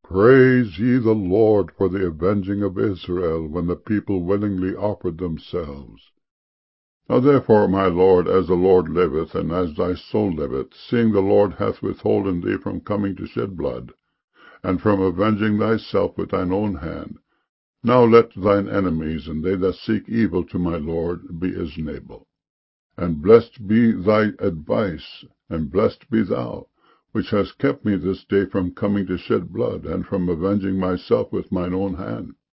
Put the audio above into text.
Praise ye the Lord for the avenging of Israel, when the people willingly offered themselves. Now therefore, my Lord, as the Lord liveth, and as thy soul liveth, seeing the Lord hath withholden thee from coming to shed blood, and from avenging thyself with thine own hand, now let thine enemies, and they that seek evil to my Lord, be as Nabal. And blessed be thy advice, and blessed be thou, which hast kept me this day from coming to shed blood, and from avenging myself with mine own hand.